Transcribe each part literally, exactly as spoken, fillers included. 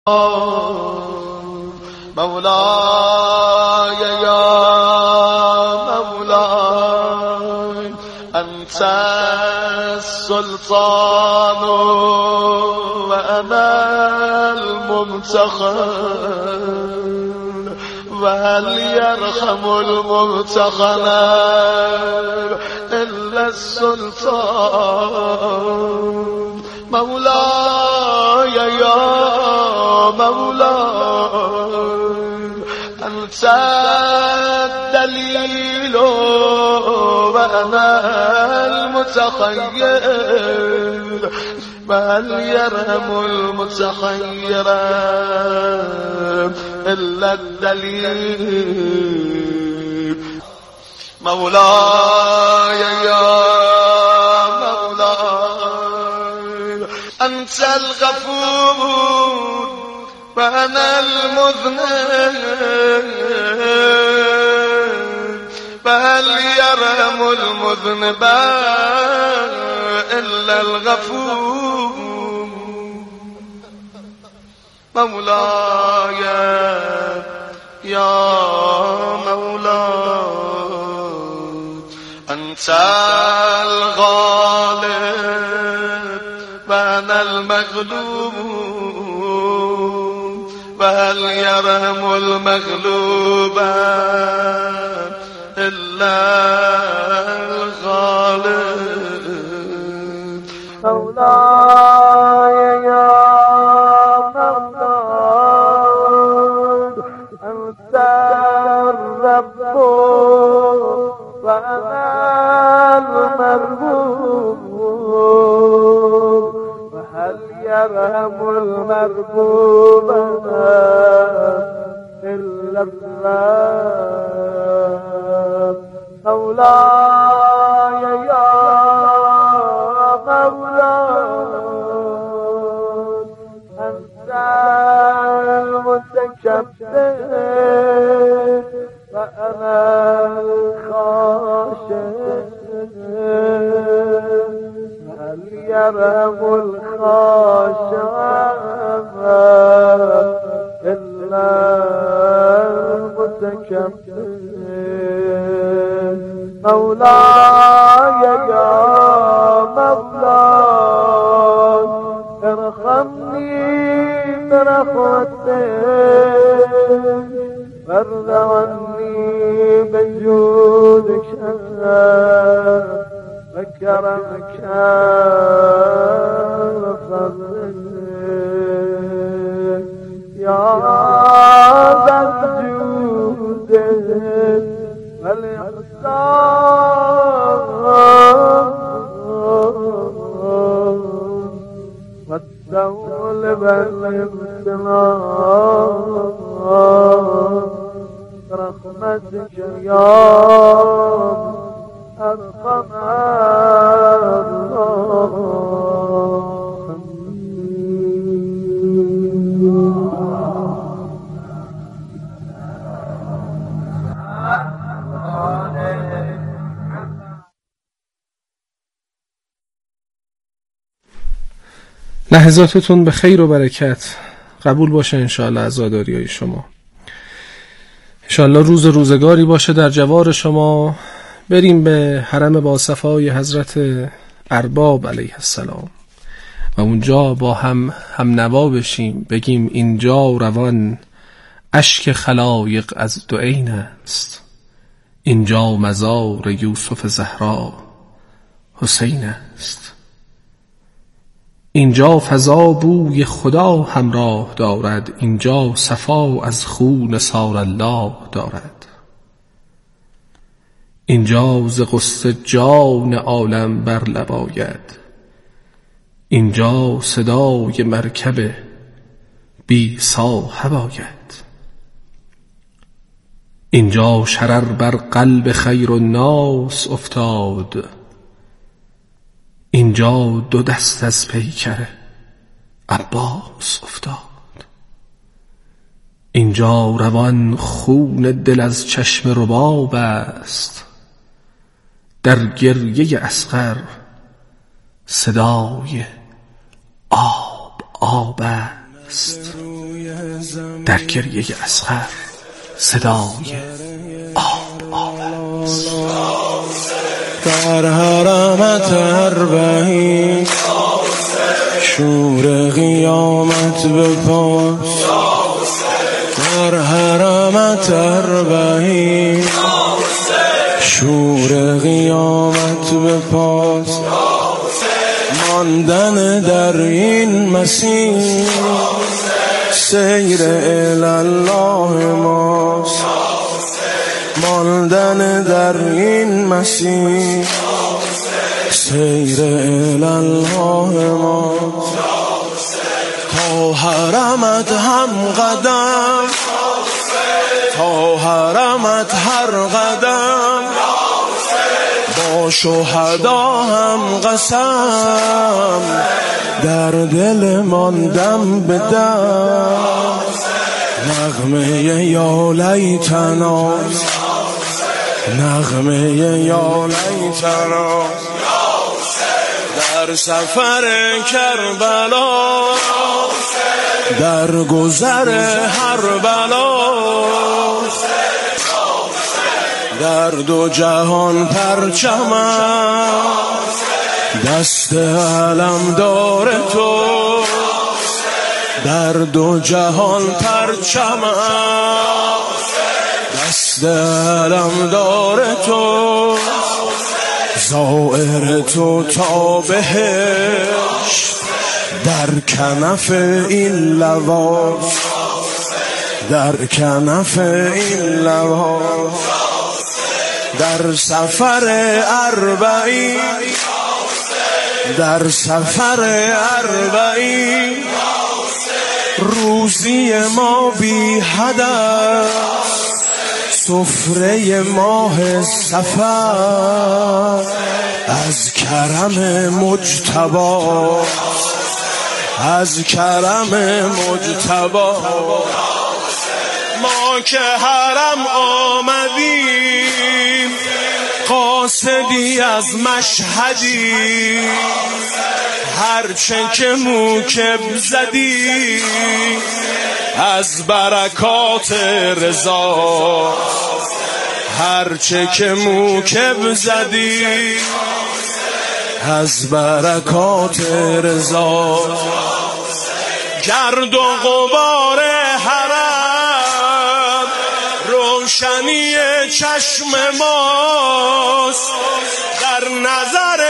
مولاي يا مولاي أنت السلطان وأنا الممتحن وهل يرحم الممتحن إلا السلطان مولاي يا مولاي أنت الدليل وأنا المتخير بل يرحم المتخير إلا الدليل مولاي يا مولاي أنت الغفور وأنا المذنب فهل يرحم المذنب إلا الغفور مولاي يا مولاي أنت الغالب وأنا المغلوب وهل يرحم المغلوب إلا الغالب مولاي يا مولاي أنت الرب وأنا المربوب وهل يرحم المربوب إلا الله مولاي يا مولاي أنت المتكبر وأنا الخاشع هل يرحم الخاشع إلا المتكبر مولاي يا مولاي ارحمني برحمتك وارض عني بجودك وكرمك وفضلك يا ذا الجود والإحسان والدول والامتنان برحمتك يا أرحم لحظاتتون به خیر و برکت قبول باشه انشاءالله عزاداری های شما. انشاءالله روز روزگاری باشه در جوار شما. بریم به حرم با صفای حضرت ارباب علیه السلام و اونجا با هم هم نوا بشیم، بگیم اینجا روان اشک خلایق از دو عین است، اینجا مزار یوسف زهرا حسین است، اینجا فضا بوی خدا همراه دارد، اینجا صفا از خون سار الله دارد، اینجا ز غصه جان عالم بر لب آید، اینجا صدای مرکب بی صاحب آید، اینجا شرر بر قلب خیر الناس افتاد، اینجا دو دست از پیکر عباس افتاد، اینجا روان خون دل از چشم رباب است، در گریه اصغر صدای آب آب است. در گریه اصغر صدای آب آب است. در حرمت اربعین شور قیامت بپاس، در حرمت اربعین شور قیامت بپاس. ماندن در این مسیر سیر الالله ماست، ماندن در این مسیر سیر الالله ماست. تا حرمت هم قدم، تا حرمت هر قدم با شهدا هم قسم، در دل ماندم به دم. نغمه یا لیتنا، نغمه یا لیتنا در سفر کربلا، در گذر هر بلا، در دو جهان پرچمم دست علم دار تو، در دو جهان پرچمم دست علم دار تو. زائر تو تا بهشت در کنف این لباس، در کنف این لباس. در سفر اربعین، در سفر اربعین روزی ما بی هدف، سفره ماه سفر از کرم مجتبی، از کرم مجتبی. ما که حرم آمدیم قاصدی از مشهدی، هرچه که موکب زدی از برکات رضا، هرچه که موکب زدی از برکات رضا. گرد و غبار حرم روشنی چشم ماست، در نظر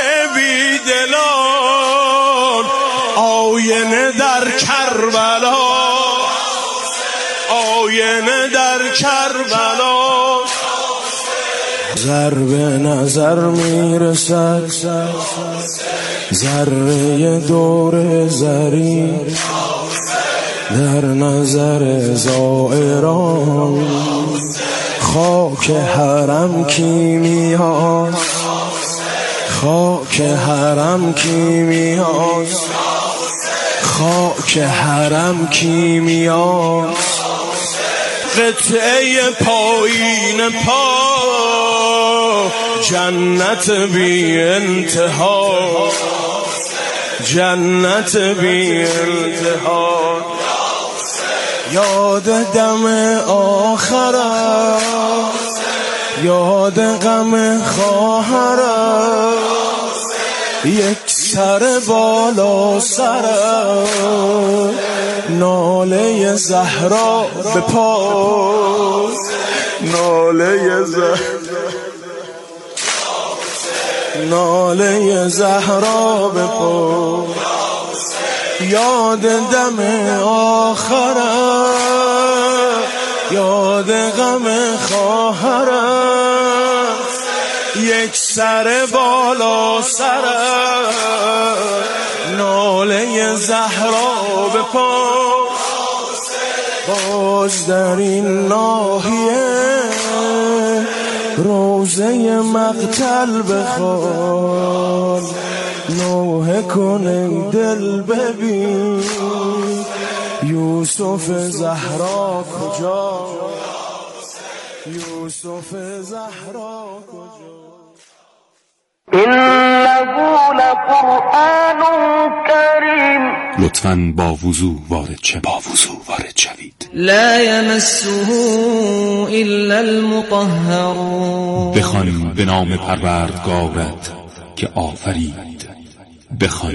بیدلان آینه در کربلا، آینه در کربلا. ضرب نظر میرسد ذره دور زری، در نظر زائران خاک حرم کیمیاست، خاک حرم کیمیاست، خاک حرم کیمیاست. قطعه پایین پا جنت بی انتها، جنت بی انتها. یاد دم آخرت، یاد غم خواهرت، یک سر بالا سرت، ناله زهرا به پا، ناله زهرا، ناله زهرا به پا. یاد دم آخرت، یاد غم خواهرت، یک سر بالا سرت، ناله زهرا به پا. باز در این ناحیه روزه مقتل بخوان، نوحه کن ای دل ببین یوسف زهرا کجا، یوسف زهرا کجا. إنه لقرآن كريم لطفاً با وضو وارد شوید. با وضو وارد شوید. لا يمسه الا المطهرون. بخوان به نام پروردگارت که آفرید. بخوان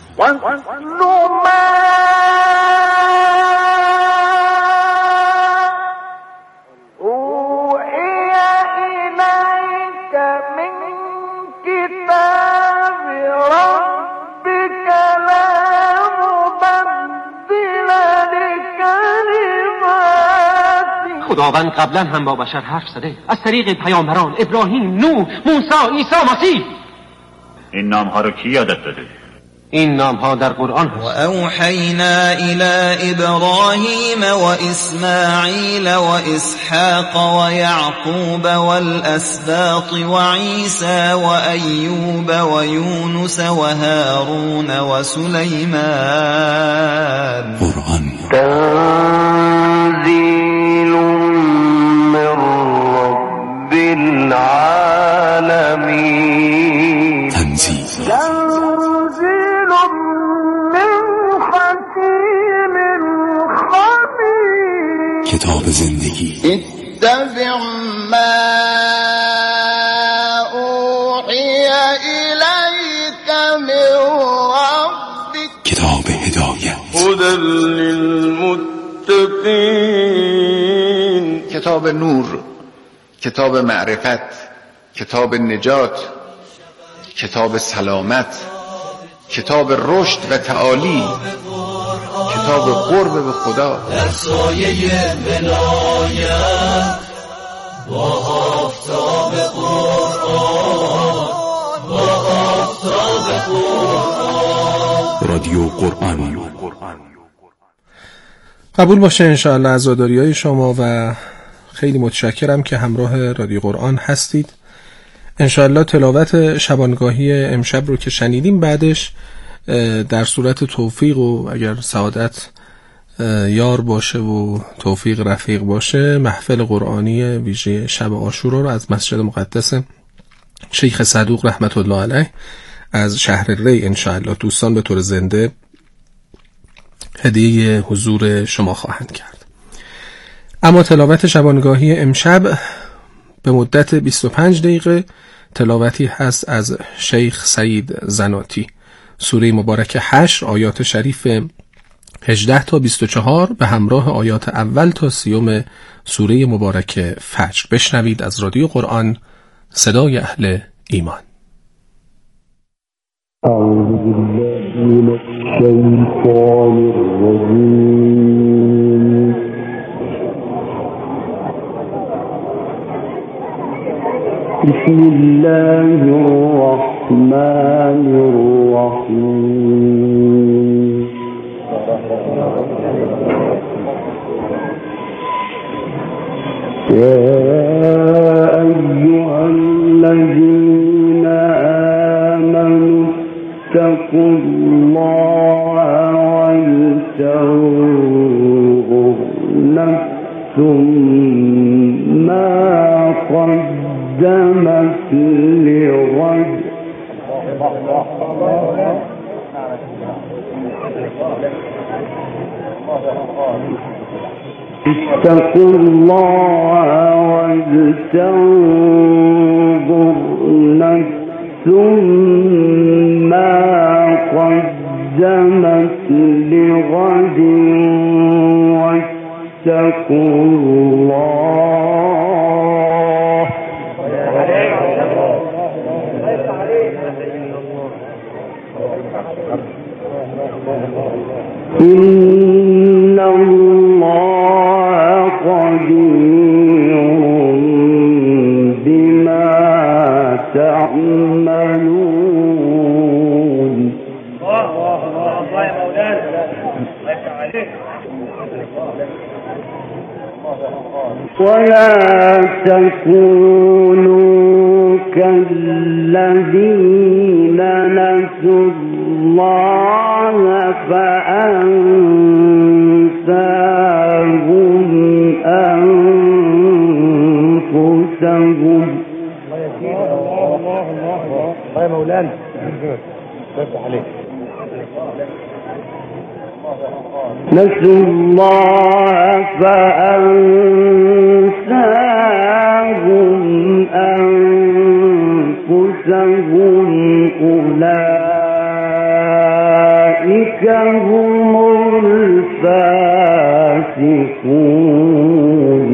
خداوند قبلا هم با بشر حرف زده از طریق پیامبران ابراهیم، نوح، موسی، عیسی مسیح. این نام ها رو کی یادت داده؟ این نام ها در قرآن هست. و اوحینا الی ابراهیم و اسماعیل و اسحاق و یعقوب والاسباط و عیسی و ایوب و یونس و هارون و سلیمان. قرآن تنزیل من رب العالمین. تنزیل تنزیل من حکیم خبیر. کتاب زندگی. اتبع ما اوحی الیک من ربک. کتاب هدایت. هدی للمتقین. کتاب نور، کتاب معرفت، کتاب نجات، کتاب سلامت، کتاب رشد و تعالی، کتاب قرب به خدا. در سایه ولایت با آفتاب قرآن، با آفتاب قرآن. رادیو قرآن. قبول باشه انشاءالله عزاداری های شما و خیلی متشکرم که همراه رادیو قرآن هستید. انشاءالله تلاوت شبانگاهی امشب رو که شنیدیم بعدش در صورت توفیق و اگر سعادت یار باشه و توفیق رفیق باشه محفل قرآنی ویژه شب عاشورا رو از مسجد مقدس شیخ صدوق رحمت الله علیه از شهر ری انشاءالله دوستان به طور زنده هدیه حضور شما خواهند کرد. اما تلاوت شبانگاهی امشب به مدت بیست و پنج دقیقه تلاوتی هست از شیخ سعید زناتی، سوره مبارک حشر آیات شریف هجده تا بیست و چهار به همراه آیات اول تا سیوم سوره مبارک فجر. بشنوید از رادیو قرآن، صدای اهل ایمان. اعوذ بالله من الشیطان الرجیم. بسم الله الرحمن الرحیم. يا أيها الذين آمنوا اتقوا الله ولتنظر نفس ما قدمت لغد. اتقوا الله ولتنظر نفس ما قدمت لغد واتقوا الله إن الله قدير بما تعملون. ولا تكونوا كالذين نسوا الله فأنساهم أنفسهم. يا مولانا نسوا الله فأنساهم أنفسهم أولئك هم الفاسقون.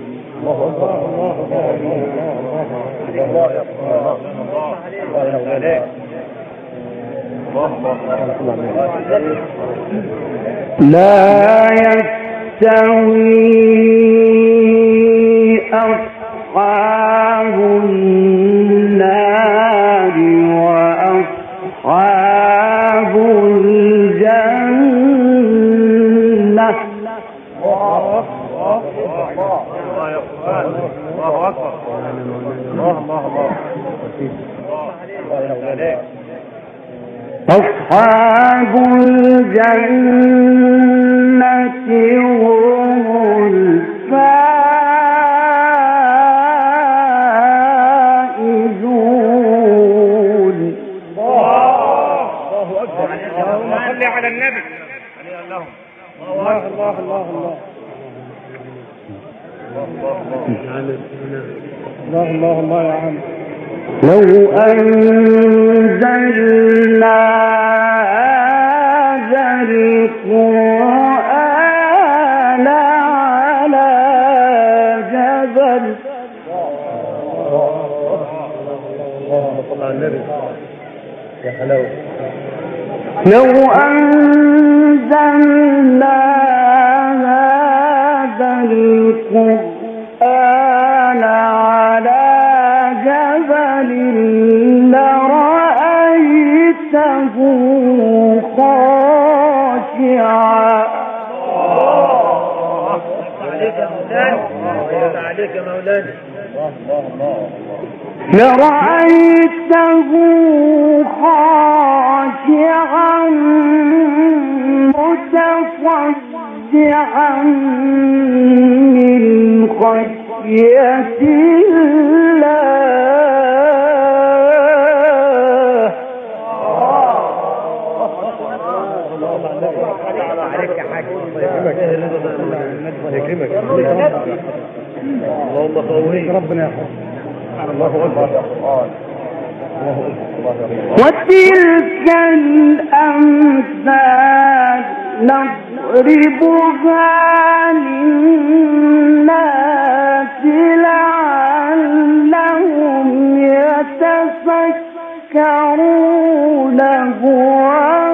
لا يستوي أصحاب النار وأصحاب الجنة. أصحاب الجنة هم الفائزون. الله أكبر. اللهم صل على النبي. الله الله الله الله الله الله الله يا عم. لو أنزلنا هذا القرآن على جبل لو أنزلنا هذا القرآن على جبل لرأيته خاشعا. عليك يا مولانا. لرأيته خاشعا متصدعا من خشية الله. عليك يا حاج. يكرمك. اللهم قويك ربنا يا حاج. الله أكبر. وتلك الأمثال نضربها للناس لعلهم يتفكرون. هو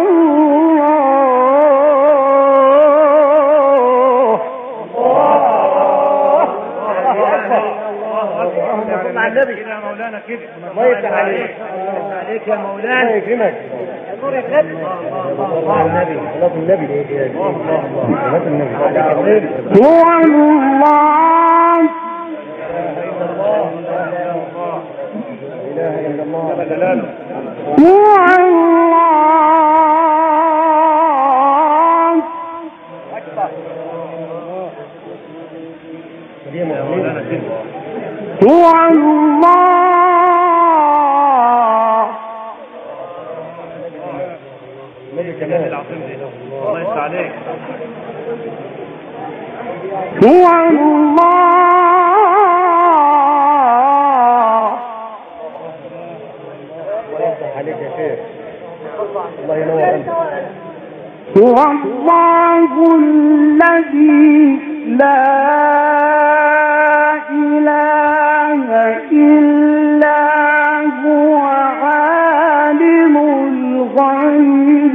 النبي كده يا مولانا كده. الله يفتح عليك. عليك يا مولانا. الله يكرمك. نور النبي. الله النبي. الله النبي. الله النبي. هو الله. لا اله الا الله. جلاله. هو الله. يا مولانا كده. هو الله. النبي كمان العظيم ده. الله يفتح عليك. هو الله. الله يفتح عليك يا شيخ. الله ينور انت. هو الله الذي لا إله إلا هو عالم الغيب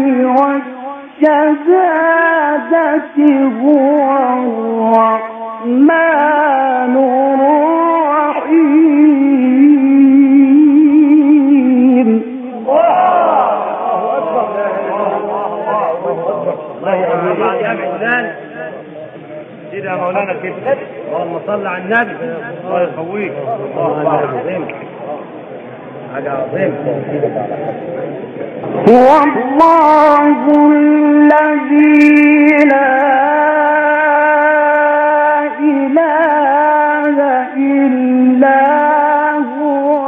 والشهادة هو الرحمن الرحيم. كده يا مولانا كده. اللهم صل على النبي. الله يقويك. الله عظيم. حاجه عظيمه. هو الله الذي لا إله إلا هو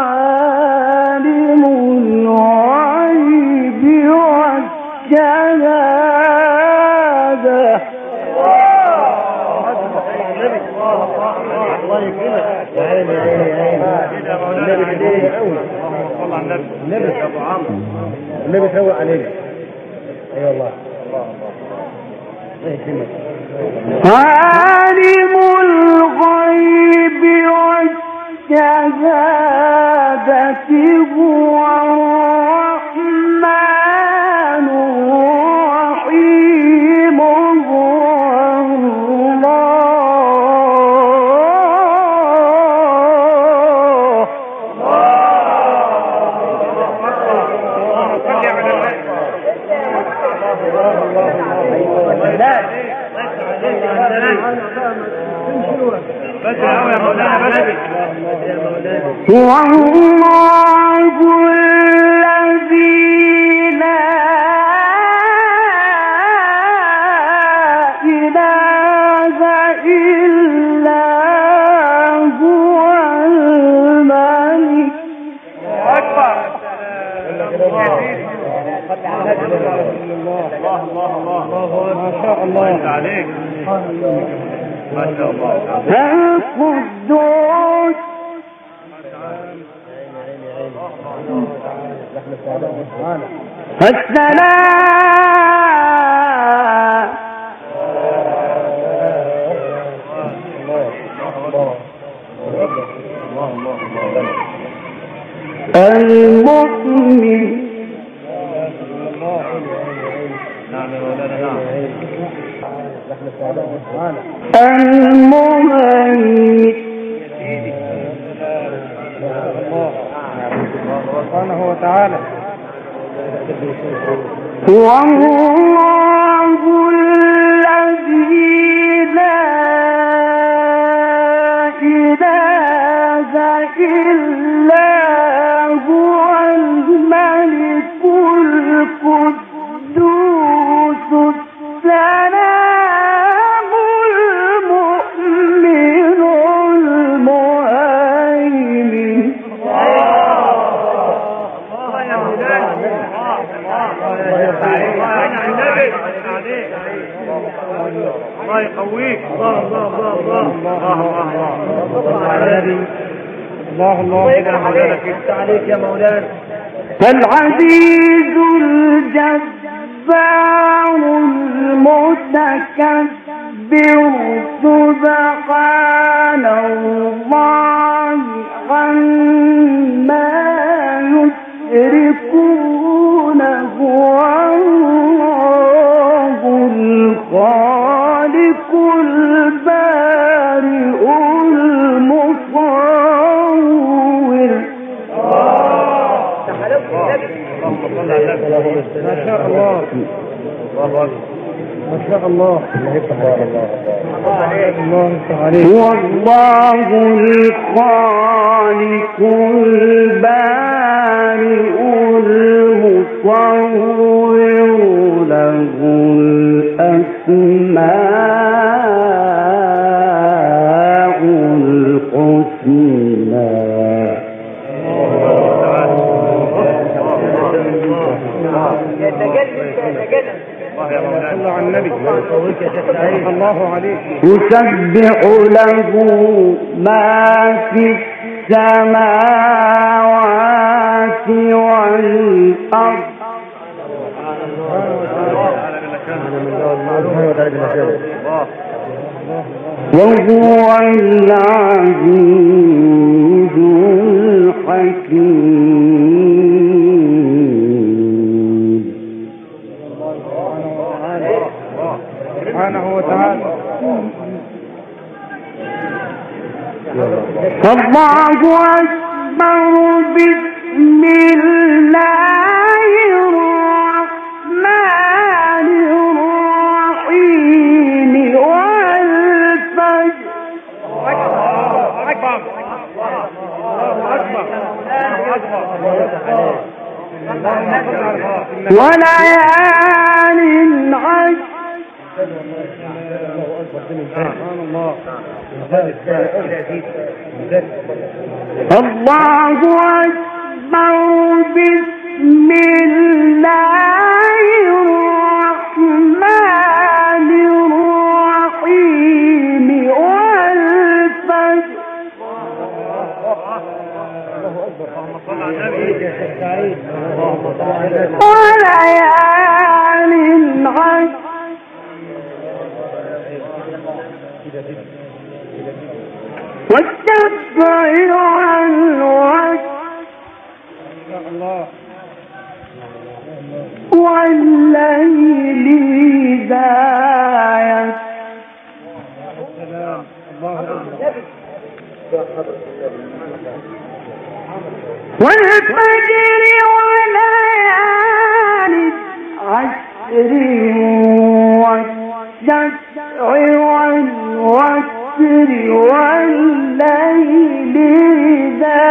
عالم الغيب والشهادة النبي الله يكرمك يا عيني يا عيني يا عيني النبي كده قوي والله النبي النبي يا ابو عمرو النبي تروق علينا اي والله الله يكرمك عالم الغيب والشهادة هو الرحمن الرحيم هو الله الذي لا إله إلا هو الملك أكبر الله الله الله ما شاء الله عليك ما شاء الله القدوس السلام المؤمن المهيمن سبحانه وتعالى هو الله الذي لا إله إلا هو الملك القدوس السلام المؤمن المهيمن الله يقويك الله الله الله الله الله الله الله عليك يا مولانا العزيز الجبار المتكبر سبحان الله عما يشركون هو الله الخالق البارئ المصور ما شاء الله ما شاء الله الله يفتح عليك الله يفتح عليك هو الله الخالق البارئ المصور له الأسماء الحسنى صلى على النبي الله عليك يسبح له ما في السماوات والأرض وهو العزيز الحكيم سبحانه وتعالى الله أكبر بسم الله الرحمن الرحيم والفجر أكبر أكبر وليال عشر سبحان الله الله أكبر بسم الله الرحمن الرحيم والفجر وليال عشر والشفع والوتر والليل إذا والفجر وليال عشر والشفع والوتر والليل إذا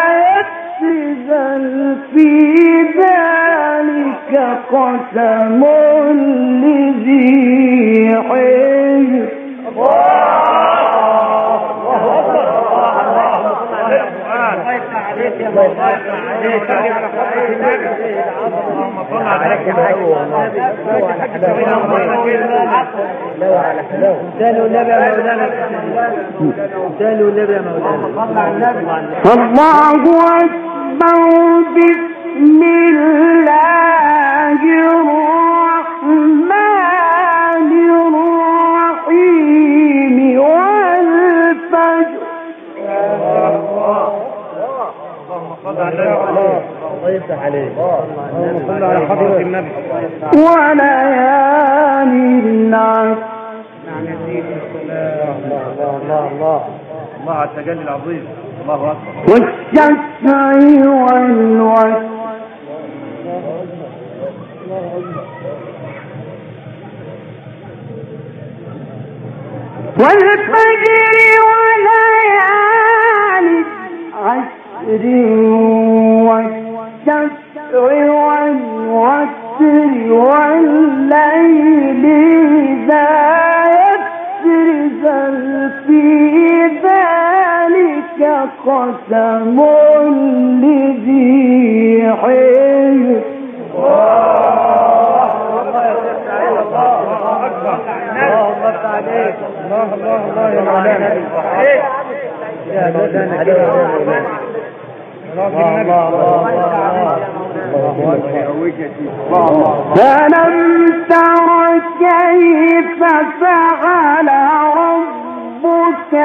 يسر في ذلك قسم لذي حجر. الله أكبر. بسم الله الرحمن الرحيم والفجر وليال العشر الله على التجلي العظيم. الله اكبر. والشفع والوتر والفجر وليال عشر والشفع والوتر والليل إذا يسر في ذلك قسم لذي حجر. الله الله الله يا مولانا يا مولانا فلم تر كيف فعل ربك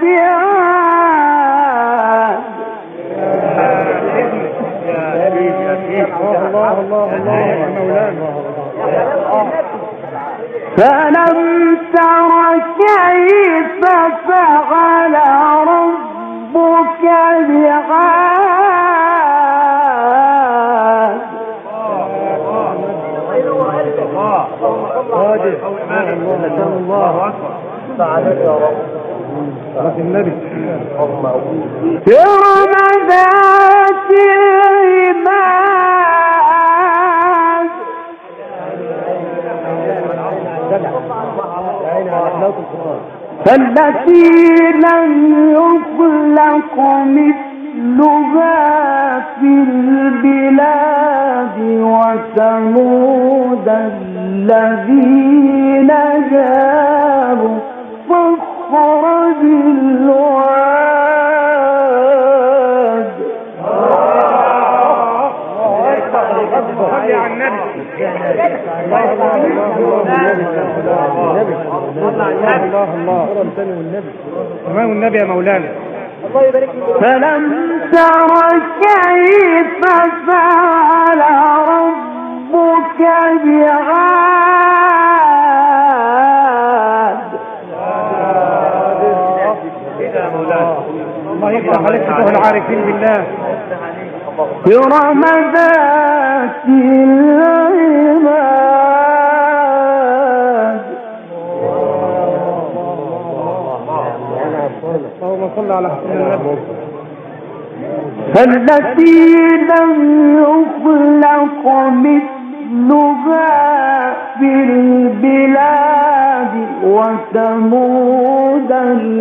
بعاد. الله الله الله يا مولانا. فلم تر كيف فعل ربك بعاد. الله اكبر. سعادتك يا رب. النبي إرم ذات العماد التي لم يخلق مثلها في البلاد وثمود الذين جابوا الصخر بالواد. صلي على النبي. الله الله الله الله والنبي يا مولانا. فلم تر كيف فعل ربك بعاد. الله يفتح عليك فتوح العارفين بالله. إرم ذات العماد اللهم صل على حسين النبي. التي لم يخلق مثلها في البلاد وثمود